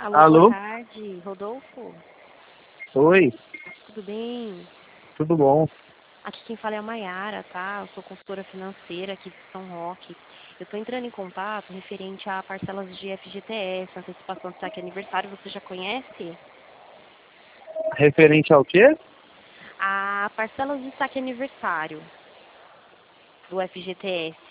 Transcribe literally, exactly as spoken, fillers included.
Alô, boa Alô? tarde, Rodolfo. Oi, Tudo bem? tudo bom? Aqui quem fala é a Maiara, tá? Eu sou consultora financeira aqui de São Roque. Eu estou entrando em contato referente a parcelas de F G T S, antecipação de saque aniversário. Você já conhece? Referente ao quê? A parcelas de saque aniversário do F G T S.